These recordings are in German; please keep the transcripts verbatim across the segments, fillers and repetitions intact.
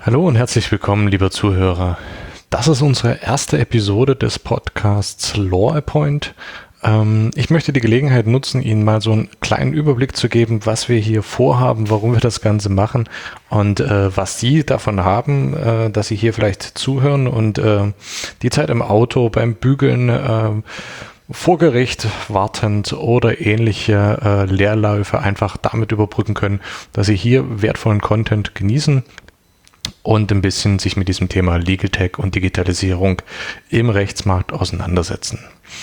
Hallo und herzlich willkommen, lieber Zuhörer. Das ist unsere erste Episode des Podcasts LawAppoint. Ähm, ich möchte die Gelegenheit nutzen, Ihnen mal so einen kleinen Überblick zu geben, was wir hier vorhaben, warum wir das Ganze machen und äh, was Sie davon haben, äh, dass Sie hier vielleicht zuhören und äh, die Zeit im Auto, beim Bügeln, äh, vor Gericht wartend oder ähnliche äh, Leerläufe einfach damit überbrücken können, dass Sie hier wertvollen Content genießen und ein bisschen sich mit diesem Thema Legal Tech und Digitalisierung im Rechtsmarkt auseinandersetzen.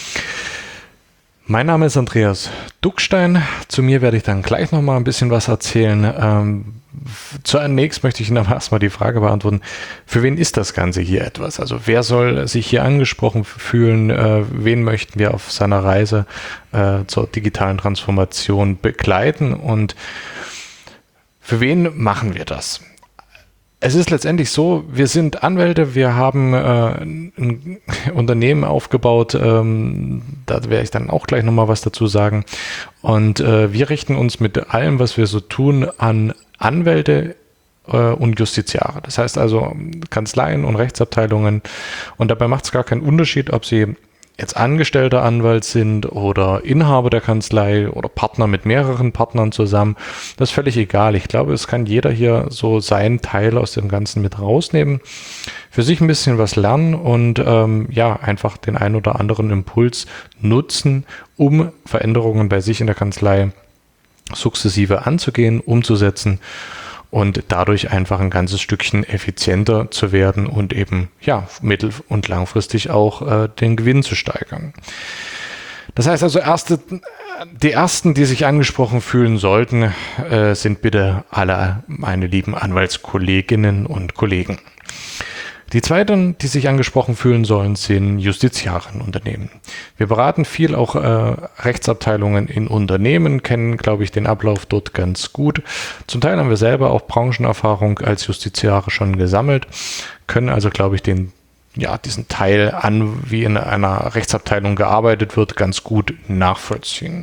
Mein Name ist Andreas Duckstein. Zu mir werde ich dann gleich noch mal ein bisschen was erzählen. Ähm, zunächst möchte ich Ihnen aber erstmal die Frage beantworten, für wen ist das Ganze hier etwas? Also wer soll sich hier angesprochen fühlen? Äh, wen möchten wir auf seiner Reise äh, zur digitalen Transformation begleiten? Und für wen machen wir das? Es ist letztendlich so, wir sind Anwälte, wir haben äh, ein Unternehmen aufgebaut, ähm, da werde ich dann auch gleich nochmal was dazu sagen. Und äh, wir richten uns mit allem, was wir so tun, an Anwälte äh, und Justiziare. Das heißt also Kanzleien und Rechtsabteilungen. Und dabei macht es gar keinen Unterschied, ob sie jetzt angestellter Anwalt sind oder Inhaber der Kanzlei oder Partner mit mehreren Partnern zusammen. Das ist völlig egal. Ich glaube, es kann jeder hier so seinen Teil aus dem Ganzen mit rausnehmen, für sich ein bisschen was lernen und ähm, ja, einfach den einen oder anderen Impuls nutzen, um Veränderungen bei sich in der Kanzlei sukzessive anzugehen, umzusetzen und dadurch einfach ein ganzes Stückchen effizienter zu werden und eben ja mittel- und langfristig auch äh, den Gewinn zu steigern. Das heißt also, erste, die Ersten, die sich angesprochen fühlen sollten, äh, sind bitte alle meine lieben Anwaltskolleginnen und Kollegen. Die Zweiten, die sich angesprochen fühlen sollen, sind Justiziarenunternehmen. Wir beraten viel auch äh, Rechtsabteilungen in Unternehmen, kennen, glaube ich, den Ablauf dort ganz gut. Zum Teil haben wir selber auch Branchenerfahrung als Justiziare schon gesammelt, können also, glaube ich, den, ja, diesen Teil an, wie in einer Rechtsabteilung gearbeitet wird, ganz gut nachvollziehen.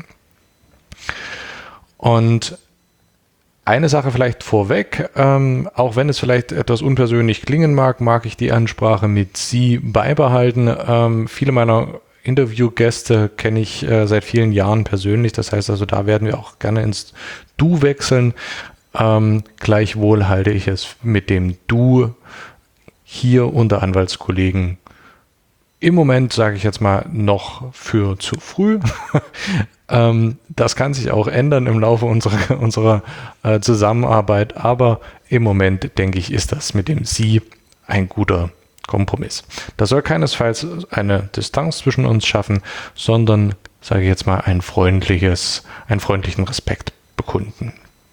Und eine Sache vielleicht vorweg, ähm, auch wenn es vielleicht etwas unpersönlich klingen mag, mag ich die Ansprache mit Sie beibehalten. Ähm, viele meiner Interviewgäste kenne ich äh, seit vielen Jahren persönlich, das heißt also, da werden wir auch gerne ins Du wechseln. Ähm, gleichwohl halte ich es mit dem Du hier unter Anwaltskollegen im Moment, sage ich jetzt mal, noch für zu früh. ähm, das kann sich auch ändern im Laufe unserer, unserer äh, Zusammenarbeit, aber im Moment, denke ich, ist das mit dem Sie ein guter Kompromiss. Das soll keinesfalls eine Distanz zwischen uns schaffen, sondern, sage ich jetzt mal, ein freundliches, einen freundlichen Respekt bekunden.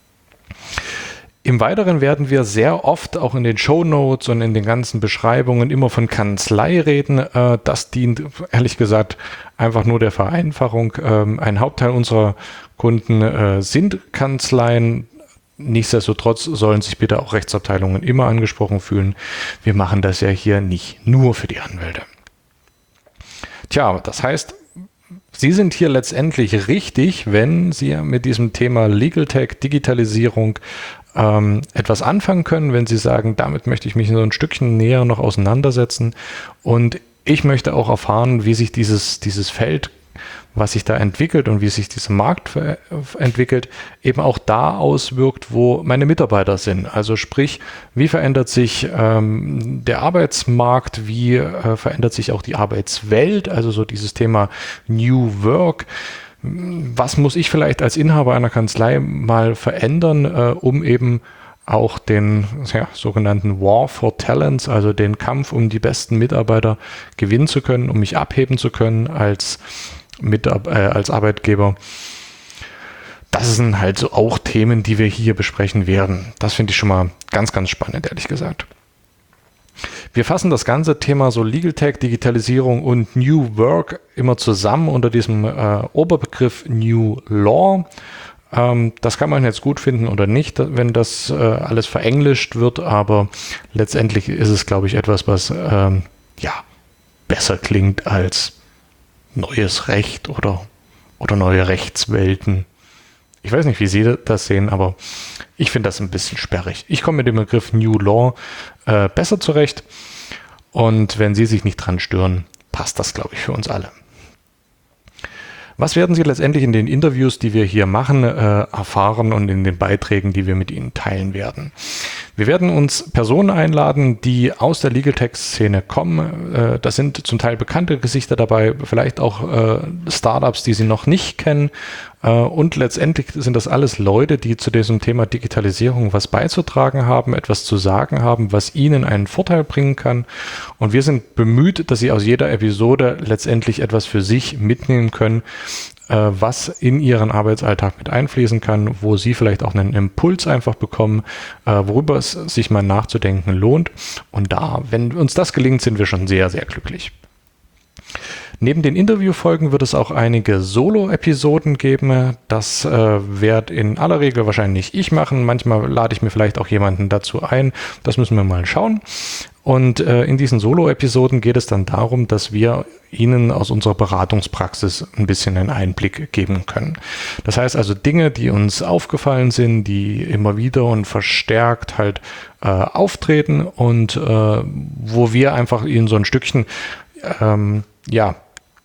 Im Weiteren werden wir sehr oft auch in den Shownotes und in den ganzen Beschreibungen immer von Kanzlei reden. Das dient, ehrlich gesagt, einfach nur der Vereinfachung. Ein Hauptteil unserer Kunden sind Kanzleien. Nichtsdestotrotz sollen sich bitte auch Rechtsabteilungen immer angesprochen fühlen. Wir machen das ja hier nicht nur für die Anwälte. Tja, das heißt, Sie sind hier letztendlich richtig, wenn Sie mit diesem Thema Legal Tech, Digitalisierung ähm, etwas anfangen können, wenn Sie sagen, damit möchte ich mich so ein Stückchen näher noch auseinandersetzen und ich möchte auch erfahren, wie sich dieses, dieses Feld, was sich da entwickelt und wie sich dieser Markt entwickelt, eben auch da auswirkt, wo meine Mitarbeiter sind. Also sprich, wie verändert sich ähm, der Arbeitsmarkt, wie äh, verändert sich auch die Arbeitswelt, also so dieses Thema New Work. Was muss ich vielleicht als Inhaber einer Kanzlei mal verändern, äh, um eben auch den ja, sogenannten War for Talents, also den Kampf um die besten Mitarbeiter gewinnen zu können, um mich abheben zu können als, mit, äh, als Arbeitgeber. Das sind halt so auch Themen, die wir hier besprechen werden. Das finde ich schon mal ganz, ganz spannend, ehrlich gesagt. Wir fassen das ganze Thema so Legal Tech, Digitalisierung und New Work immer zusammen unter diesem äh, Oberbegriff New Law. Ähm, das kann man jetzt gut finden oder nicht, wenn das äh, alles verenglischt wird, aber letztendlich ist es, glaube ich, etwas, was ähm, ja, besser klingt als neues Recht oder, oder neue Rechtswelten. Ich weiß nicht, wie Sie das sehen, aber ich finde das ein bisschen sperrig. Ich komme mit dem Begriff New Law äh, besser zurecht und wenn Sie sich nicht dran stören, passt das, glaube ich, für uns alle. Was werden Sie letztendlich in den Interviews, die wir hier machen, äh, erfahren und in den Beiträgen, die wir mit Ihnen teilen werden? Wir werden uns Personen einladen, die aus der Legal Tech-Szene kommen. Äh, das sind zum Teil bekannte Gesichter dabei, vielleicht auch äh, Startups, die Sie noch nicht kennen. Äh, und letztendlich sind das alles Leute, die zu diesem Thema Digitalisierung was beizutragen haben, etwas zu sagen haben, was Ihnen einen Vorteil bringen kann. Und wir sind bemüht, dass Sie aus jeder Episode letztendlich etwas für sich mitnehmen können, was in Ihren Arbeitsalltag mit einfließen kann, wo Sie vielleicht auch einen Impuls einfach bekommen, worüber es sich mal nachzudenken lohnt. Und da, wenn uns das gelingt, sind wir schon sehr, sehr glücklich. Neben den Interviewfolgen wird es auch einige Solo-Episoden geben. Das äh, werde in aller Regel wahrscheinlich ich machen. Manchmal lade ich mir vielleicht auch jemanden dazu ein. Das müssen wir mal schauen. Und äh, in diesen Solo-Episoden geht es dann darum, dass wir Ihnen aus unserer Beratungspraxis ein bisschen einen Einblick geben können. Das heißt also Dinge, die uns aufgefallen sind, die immer wieder und verstärkt halt äh, auftreten und äh, wo wir einfach Ihnen so ein Stückchen ähm, ja,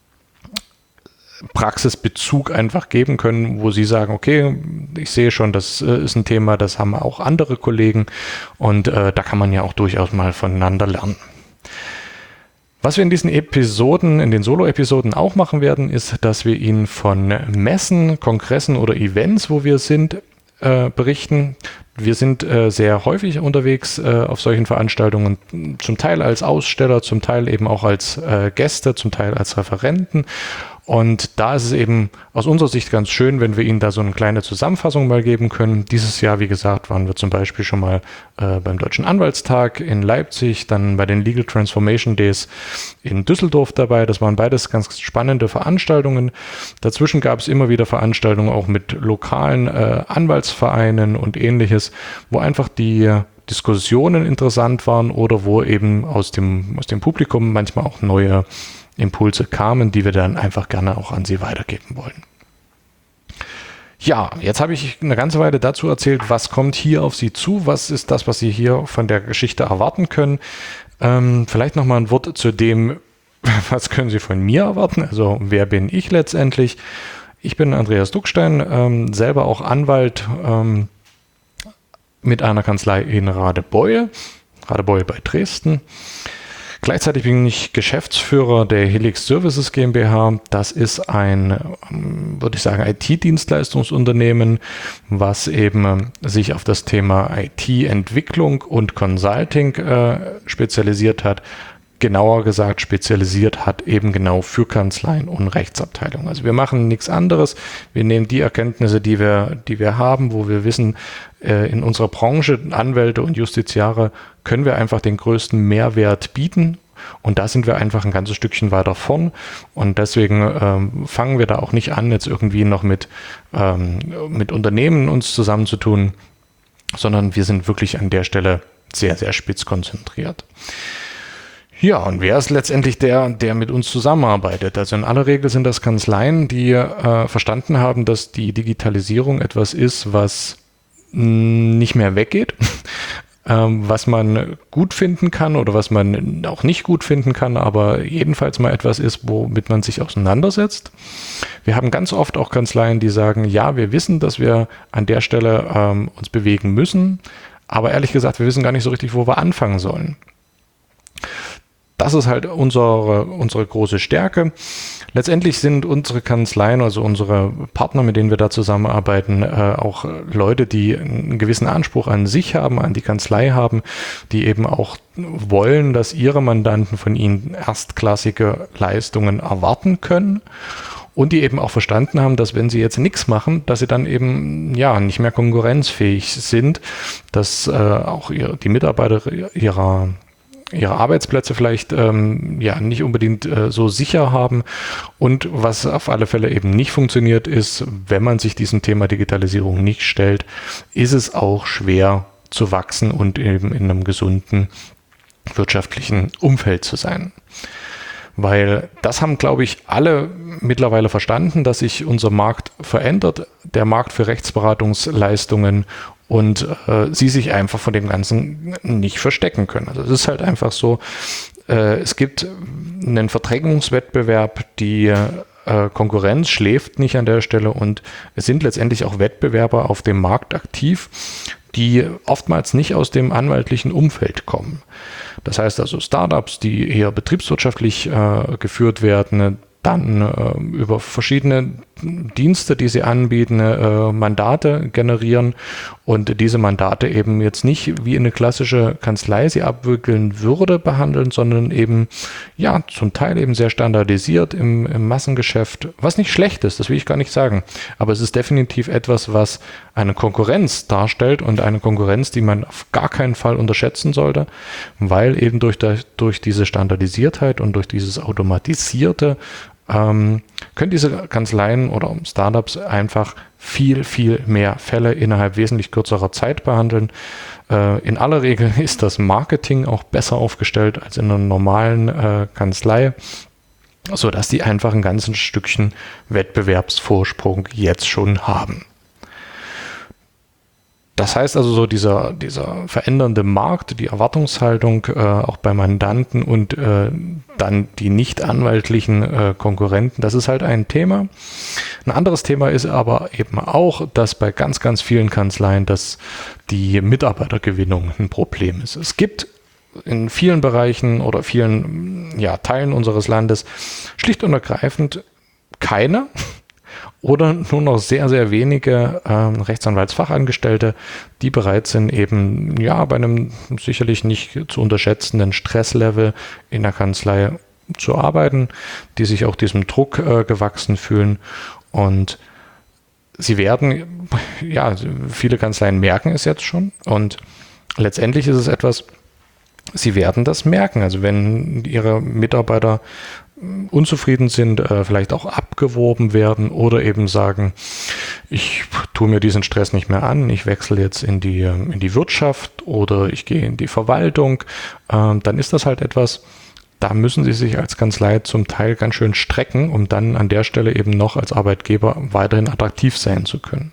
Praxisbezug einfach geben können, wo Sie sagen, okay, ich sehe schon, das äh, ist ein Thema, das haben auch andere Kollegen und äh, da kann man ja auch durchaus mal voneinander lernen. Was wir in diesen Episoden, in den Solo-Episoden auch machen werden, ist, dass wir Ihnen von Messen, Kongressen oder Events, wo wir sind, äh, berichten. Wir sind äh, sehr häufig unterwegs äh, auf solchen Veranstaltungen, zum Teil als Aussteller, zum Teil eben auch als äh, Gäste, zum Teil als Referenten. Und da ist es eben aus unserer Sicht ganz schön, wenn wir Ihnen da so eine kleine Zusammenfassung mal geben können. Dieses Jahr, wie gesagt, waren wir zum Beispiel schon mal äh, beim Deutschen Anwaltstag in Leipzig, dann bei den Legal Transformation Days in Düsseldorf dabei. Das waren beides ganz spannende Veranstaltungen. Dazwischen gab es immer wieder Veranstaltungen auch mit lokalen äh, Anwaltsvereinen und ähnliches, wo einfach die Diskussionen interessant waren oder wo eben aus dem, aus dem Publikum manchmal auch neue Impulse kamen, die wir dann einfach gerne auch an Sie weitergeben wollen. Ja, jetzt habe ich eine ganze Weile dazu erzählt, was kommt hier auf Sie zu, was ist das, was Sie hier von der Geschichte erwarten können. Ähm, vielleicht nochmal ein Wort zu dem, was können Sie von mir erwarten, also wer bin ich letztendlich. Ich bin Andreas Duckstein, ähm, selber auch Anwalt ähm, mit einer Kanzlei in Radebeul, Radebeul bei Dresden. Gleichzeitig bin ich Geschäftsführer der Helix Services GmbH. Das ist ein, würde ich sagen, I T-Dienstleistungsunternehmen, was eben sich auf das Thema I T-Entwicklung und Consulting äh, spezialisiert hat. Genauer gesagt, spezialisiert hat eben genau für Kanzleien und Rechtsabteilungen. Also wir machen nichts anderes. Wir nehmen die Erkenntnisse, die wir, die wir haben, wo wir wissen, äh, in unserer Branche, Anwälte und Justiziare, können wir einfach den größten Mehrwert bieten. Und da sind wir einfach ein ganzes Stückchen weiter vorn. Und deswegen ähm, fangen wir da auch nicht an, jetzt irgendwie noch mit, ähm, mit Unternehmen uns zusammenzutun, sondern wir sind wirklich an der Stelle sehr, sehr spitz konzentriert. Ja, und wer ist letztendlich der, der mit uns zusammenarbeitet? Also in aller Regel sind das Kanzleien, die äh, verstanden haben, dass die Digitalisierung etwas ist, was mh, nicht mehr weggeht, ähm, was man gut finden kann oder was man auch nicht gut finden kann, aber jedenfalls mal etwas ist, womit man sich auseinandersetzt. Wir haben ganz oft auch Kanzleien, die sagen, ja, wir wissen, dass wir an der Stelle ähm, uns bewegen müssen, aber ehrlich gesagt, wir wissen gar nicht so richtig, wo wir anfangen sollen. Das ist halt unsere, unsere große Stärke. Letztendlich sind unsere Kanzleien, also unsere Partner, mit denen wir da zusammenarbeiten, äh, auch Leute, die einen gewissen Anspruch an sich haben, an die Kanzlei haben, die eben auch wollen, dass ihre Mandanten von ihnen erstklassige Leistungen erwarten können. Und die eben auch verstanden haben, dass wenn sie jetzt nichts machen, dass sie dann eben ja nicht mehr konkurrenzfähig sind, dass äh, auch ihr, die Mitarbeiter ihrer ihre Arbeitsplätze vielleicht ähm, ja nicht unbedingt äh, so sicher haben. Und was auf alle Fälle eben nicht funktioniert ist, wenn man sich diesem Thema Digitalisierung nicht stellt, ist es auch schwer zu wachsen und eben in einem gesunden wirtschaftlichen Umfeld zu sein. Weil das haben, glaube ich, alle mittlerweile verstanden, dass sich unser Markt verändert, der Markt für Rechtsberatungsleistungen, und äh, sie sich einfach von dem Ganzen nicht verstecken können. Also es ist halt einfach so, äh, es gibt einen Verdrängungswettbewerb, die äh, Konkurrenz schläft nicht an der Stelle, und es sind letztendlich auch Wettbewerber auf dem Markt aktiv, die oftmals nicht aus dem anwaltlichen Umfeld kommen. Das heißt also Startups, die eher betriebswirtschaftlich äh, geführt werden, dann äh, über verschiedene Dienste, die sie anbieten, äh, Mandate generieren und diese Mandate eben jetzt nicht wie eine klassische Kanzlei sie abwickeln würde behandeln, sondern eben ja zum Teil eben sehr standardisiert im, im Massengeschäft, was nicht schlecht ist, das will ich gar nicht sagen, aber es ist definitiv etwas, was eine Konkurrenz darstellt, und eine Konkurrenz, die man auf gar keinen Fall unterschätzen sollte, weil eben durch, der, durch diese Standardisiertheit und durch dieses Automatisierte Ähm, können diese Kanzleien oder Startups einfach viel, viel mehr Fälle innerhalb wesentlich kürzerer Zeit behandeln. Äh, in aller Regel ist das Marketing auch besser aufgestellt als in einer normalen äh, Kanzlei, sodass die einfach ein ganzes Stückchen Wettbewerbsvorsprung jetzt schon haben. Das heißt also, so dieser, dieser verändernde Markt, die Erwartungshaltung äh, auch bei Mandanten und äh, dann die nicht anwaltlichen äh, Konkurrenten, das ist halt ein Thema. Ein anderes Thema ist aber eben auch, dass bei ganz, ganz vielen Kanzleien, dass die Mitarbeitergewinnung ein Problem ist. Es gibt in vielen Bereichen oder vielen ja, Teilen unseres Landes schlicht und ergreifend keine oder nur noch sehr, sehr wenige ähm, Rechtsanwaltsfachangestellte, die bereit sind, eben ja bei einem sicherlich nicht zu unterschätzenden Stresslevel in der Kanzlei zu arbeiten, die sich auch diesem Druck äh, gewachsen fühlen. Und sie werden, ja, viele Kanzleien merken es jetzt schon, und letztendlich ist es etwas, sie werden das merken. Also wenn ihre Mitarbeiter unzufrieden sind, äh, vielleicht auch abgeworben werden oder eben sagen, ich tue mir diesen Stress nicht mehr an, ich wechsle jetzt in die, in die Wirtschaft oder ich gehe in die Verwaltung, äh, dann ist das halt etwas, da müssen sie sich als Kanzlei zum Teil ganz schön strecken, um dann an der Stelle eben noch als Arbeitgeber weiterhin attraktiv sein zu können.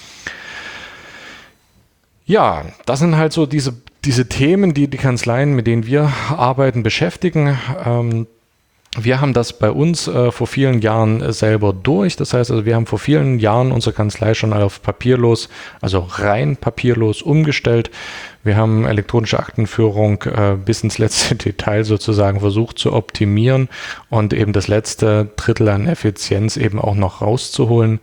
Ja, das sind halt so diese, diese Themen, die die Kanzleien, mit denen wir arbeiten, beschäftigen. Ähm, Wir haben das bei uns äh, vor vielen Jahren äh, selber durch. Das heißt, also wir haben vor vielen Jahren unsere Kanzlei schon auf papierlos, also rein papierlos umgestellt. Wir haben elektronische Aktenführung äh, bis ins letzte Detail sozusagen versucht zu optimieren und eben das letzte Drittel an Effizienz eben auch noch rauszuholen.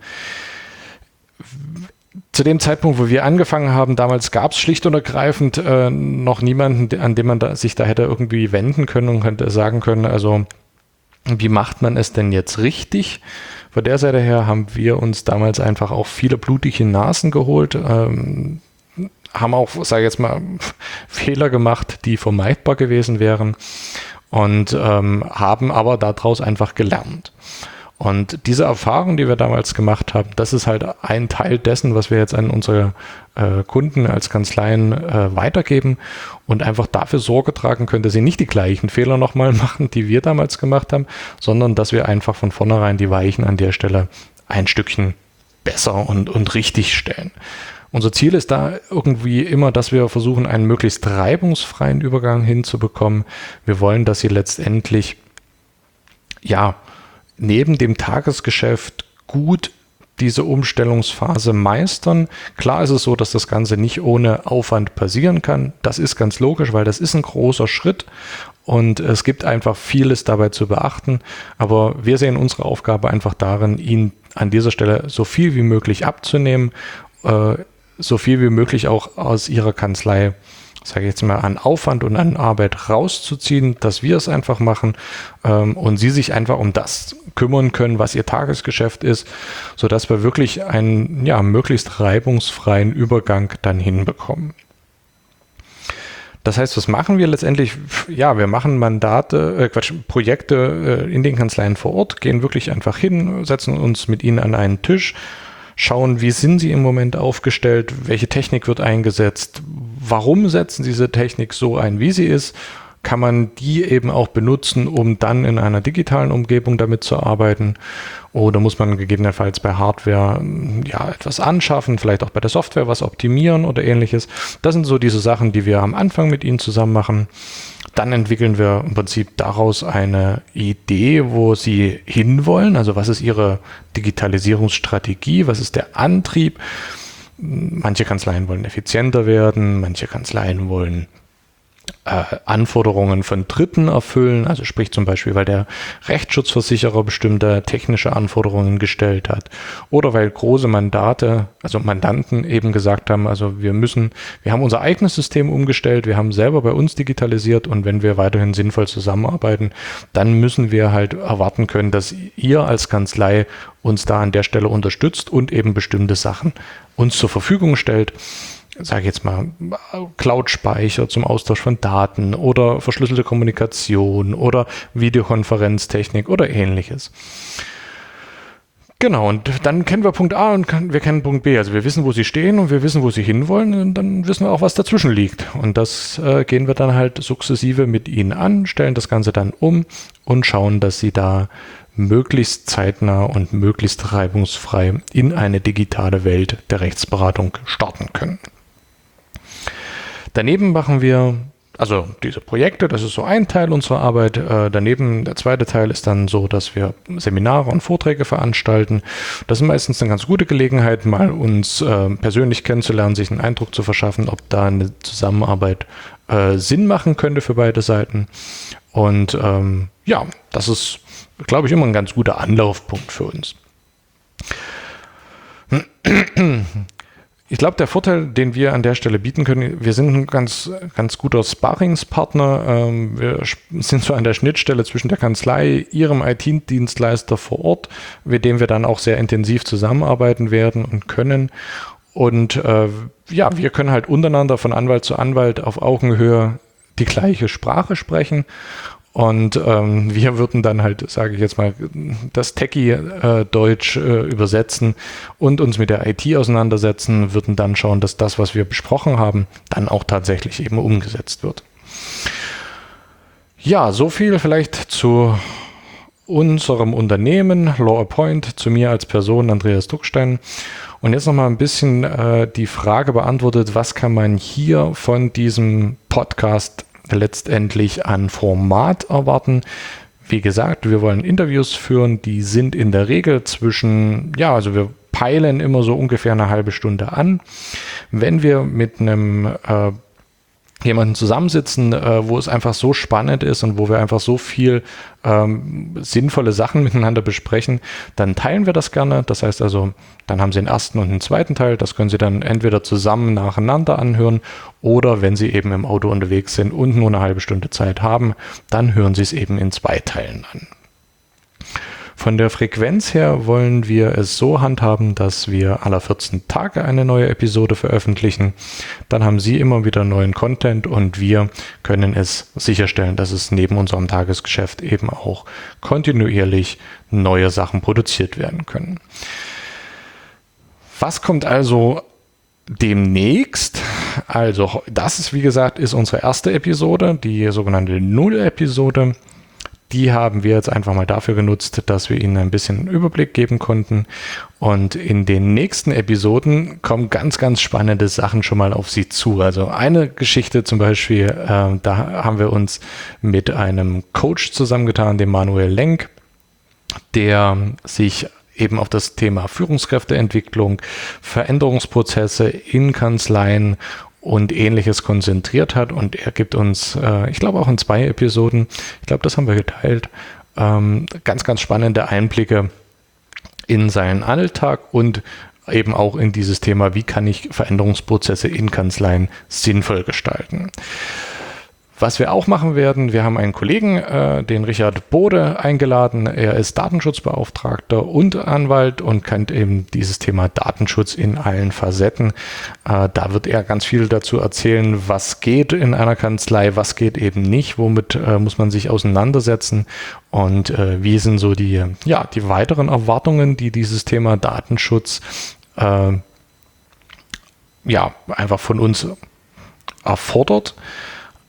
Zu dem Zeitpunkt, wo wir angefangen haben, damals gab es schlicht und ergreifend äh, noch niemanden, an dem man da, sich da hätte irgendwie wenden können und hätte sagen können, also wie macht man es denn jetzt richtig? Von der Seite her haben wir uns damals einfach auch viele blutige Nasen geholt, ähm, haben auch, sage ich jetzt mal, Fehler gemacht, die vermeidbar gewesen wären, und ähm, haben aber daraus einfach gelernt. Und diese Erfahrung, die wir damals gemacht haben, das ist halt ein Teil dessen, was wir jetzt an unsere äh, Kunden als Kanzleien äh, weitergeben und einfach dafür Sorge tragen können, dass sie nicht die gleichen Fehler nochmal machen, die wir damals gemacht haben, sondern dass wir einfach von vornherein die Weichen an der Stelle ein Stückchen besser und, und richtig stellen. Unser Ziel ist da irgendwie immer, dass wir versuchen, einen möglichst reibungsfreien Übergang hinzubekommen. Wir wollen, dass sie letztendlich, ja, neben dem Tagesgeschäft gut diese Umstellungsphase meistern. Klar ist es so, dass das Ganze nicht ohne Aufwand passieren kann. Das ist ganz logisch, weil das ist ein großer Schritt und es gibt einfach vieles dabei zu beachten. Aber wir sehen unsere Aufgabe einfach darin, Ihnen an dieser Stelle so viel wie möglich abzunehmen, äh, so viel wie möglich auch aus Ihrer Kanzlei, sage ich jetzt mal, an Aufwand und an Arbeit rauszuziehen, dass wir es einfach machen ähm, und Sie sich einfach um das kümmern können, was Ihr Tagesgeschäft ist, sodass wir wirklich einen ja, möglichst reibungsfreien Übergang dann hinbekommen. Das heißt, was machen wir letztendlich? Ja, wir machen Mandate, äh Quatsch, Projekte äh, in den Kanzleien vor Ort, gehen wirklich einfach hin, setzen uns mit Ihnen an einen Tisch, schauen, wie sind Sie im Moment aufgestellt, welche Technik wird eingesetzt, warum setzen Sie diese Technik so ein, wie sie ist, kann man die eben auch benutzen, um dann in einer digitalen Umgebung damit zu arbeiten. Oder muss man gegebenenfalls bei Hardware ja etwas anschaffen, vielleicht auch bei der Software was optimieren oder ähnliches. Das sind so diese Sachen, die wir am Anfang mit Ihnen zusammen machen. Dann entwickeln wir im Prinzip daraus eine Idee, wo Sie hinwollen. Also was ist Ihre Digitalisierungsstrategie? Was ist der Antrieb? Manche Kanzleien wollen effizienter werden, manche Kanzleien wollen äh, Anforderungen von Dritten erfüllen, also sprich zum Beispiel, weil der Rechtsschutzversicherer bestimmte technische Anforderungen gestellt hat oder weil große Mandate, also Mandanten eben gesagt haben, also wir müssen, wir haben unser eigenes System umgestellt, wir haben selber bei uns digitalisiert und wenn wir weiterhin sinnvoll zusammenarbeiten, dann müssen wir halt erwarten können, dass ihr als Kanzlei uns da an der Stelle unterstützt und eben bestimmte Sachen uns zur Verfügung stellt. Sage ich jetzt mal, Cloud-Speicher zum Austausch von Daten oder verschlüsselte Kommunikation oder Videokonferenztechnik oder ähnliches. Genau, und dann kennen wir Punkt A und wir kennen Punkt B. Also wir wissen, wo sie stehen und wir wissen, wo sie hinwollen und dann wissen wir auch, was dazwischen liegt. Und das äh, gehen wir dann halt sukzessive mit ihnen an, stellen das Ganze dann um und schauen, dass sie da möglichst zeitnah und möglichst reibungsfrei in eine digitale Welt der Rechtsberatung starten können. Daneben machen wir, also diese Projekte, das ist so ein Teil unserer Arbeit. Äh, daneben, der zweite Teil ist dann so, dass wir Seminare und Vorträge veranstalten. Das ist meistens eine ganz gute Gelegenheit, mal uns äh, persönlich kennenzulernen, sich einen Eindruck zu verschaffen, ob da eine Zusammenarbeit äh, Sinn machen könnte für beide Seiten. Und ähm, ja, das ist, glaube ich, immer ein ganz guter Anlaufpunkt für uns. Ich glaube, der Vorteil, den wir an der Stelle bieten können, wir sind ein ganz, ganz guter Sparringspartner. Ähm, wir sind so an der Schnittstelle zwischen der Kanzlei, ihrem I T-Dienstleister vor Ort, mit dem wir dann auch sehr intensiv zusammenarbeiten werden und können. Und äh, ja, wir können halt untereinander von Anwalt zu Anwalt auf Augenhöhe die gleiche Sprache sprechen. Und ähm, wir würden dann halt, sage ich jetzt mal, das Techie-Deutsch äh, übersetzen und uns mit der I T auseinandersetzen, würden dann schauen, dass das, was wir besprochen haben, dann auch tatsächlich eben umgesetzt wird. Ja, so viel vielleicht zu unserem Unternehmen LawAppoint, zu mir als Person, Andreas Duckstein. Und jetzt nochmal ein bisschen äh, die Frage beantwortet, was kann man hier von diesem Podcast letztendlich an Format erwarten. Wie gesagt, wir wollen Interviews führen, die sind in der Regel zwischen, ja, also wir peilen immer so ungefähr eine halbe Stunde an. Wenn wir mit einem äh, jemanden zusammensitzen, äh, wo es einfach so spannend ist und wo wir einfach so viel ähm, sinnvolle Sachen miteinander besprechen, dann teilen wir das gerne. Das heißt also, dann haben Sie den ersten und den zweiten Teil. Das können Sie dann entweder zusammen nacheinander anhören oder wenn Sie eben im Auto unterwegs sind und nur eine halbe Stunde Zeit haben, dann hören Sie es eben in zwei Teilen an. Von der Frequenz her wollen wir es so handhaben, dass wir alle vierzehn Tage eine neue Episode veröffentlichen. Dann haben Sie immer wieder neuen Content und wir können es sicherstellen, dass es neben unserem Tagesgeschäft eben auch kontinuierlich neue Sachen produziert werden können. Was kommt also demnächst? Also das ist, wie gesagt, ist unsere erste Episode, die sogenannte Null-Episode. Die haben wir jetzt einfach mal dafür genutzt, dass wir Ihnen ein bisschen einen Überblick geben konnten. Und in den nächsten Episoden kommen ganz, ganz spannende Sachen schon mal auf Sie zu. Also eine Geschichte zum Beispiel, äh, da haben wir uns mit einem Coach zusammengetan, dem Manuel Lenk, der sich eben auf das Thema Führungskräfteentwicklung, Veränderungsprozesse in Kanzleien und Ähnliches konzentriert hat und er gibt uns, äh, ich glaube auch in zwei Episoden, ich glaube, das haben wir geteilt, ähm, ganz, ganz spannende Einblicke in seinen Alltag und eben auch in dieses Thema, wie kann ich Veränderungsprozesse in Kanzleien sinnvoll gestalten. Was wir auch machen werden, wir haben einen Kollegen, äh, den Richard Bode, eingeladen. Er ist Datenschutzbeauftragter und Anwalt und kennt eben dieses Thema Datenschutz in allen Facetten. Äh, da wird er ganz viel dazu erzählen, was geht in einer Kanzlei, was geht eben nicht, womit äh, muss man sich auseinandersetzen und äh, wie sind so die, ja, die weiteren Erwartungen, die dieses Thema Datenschutz äh, ja, einfach von uns erfordert.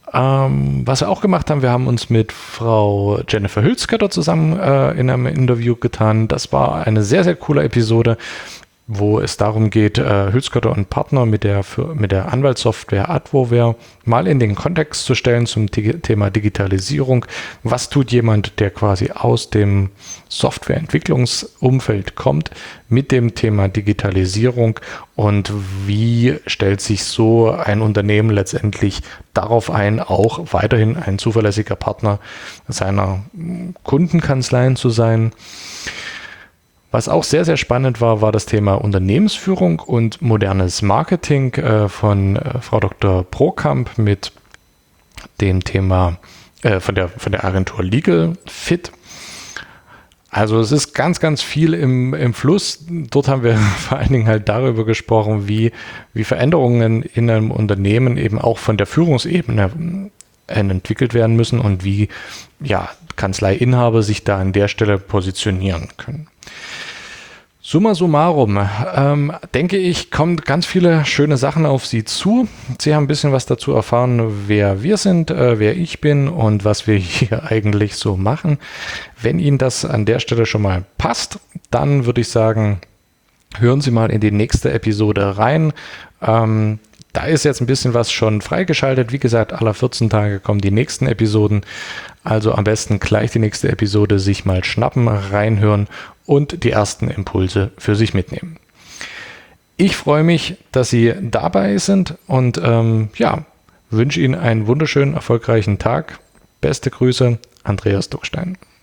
Ähm, was wir auch gemacht haben, wir haben uns mit Frau Jennifer Hülskötter zusammen äh, in einem Interview getan. Das war eine sehr, sehr coole Episode, wo es darum geht, äh, Hülskötter und Partner mit der, für, mit der Anwaltssoftware Advoware mal in den Kontext zu stellen zum Digi- Thema Digitalisierung. Was tut jemand, der quasi aus dem Softwareentwicklungsumfeld kommt, mit dem Thema Digitalisierung, und wie stellt sich so ein Unternehmen letztendlich darauf ein, auch weiterhin ein zuverlässiger Partner seiner Kundenkanzleien zu sein. Was auch sehr, sehr spannend war, war das Thema Unternehmensführung und modernes Marketing äh, von äh, Frau Doktor Prokamp mit dem Thema äh, von der, von der Agentur Legal Fit. Also es ist ganz, ganz viel im, im Fluss. Dort haben wir vor allen Dingen halt darüber gesprochen, wie, wie Veränderungen in einem Unternehmen eben auch von der Führungsebene entwickelt werden müssen und wie ja, Kanzleiinhaber sich da an der Stelle positionieren können. Summa summarum, ähm, denke ich, kommen ganz viele schöne Sachen auf Sie zu. Sie haben ein bisschen was dazu erfahren, wer wir sind, äh, wer ich bin und was wir hier eigentlich so machen. Wenn Ihnen das an der Stelle schon mal passt, dann würde ich sagen, hören Sie mal in die nächste Episode rein. Ähm, da ist jetzt ein bisschen was schon freigeschaltet. Wie gesagt, alle vierzehn Tage kommen die nächsten Episoden. Also am besten gleich die nächste Episode sich mal schnappen, reinhören und die ersten Impulse für sich mitnehmen. Ich freue mich, dass Sie dabei sind und ähm, ja, wünsche Ihnen einen wunderschönen, erfolgreichen Tag. Beste Grüße, Andreas Duckstein.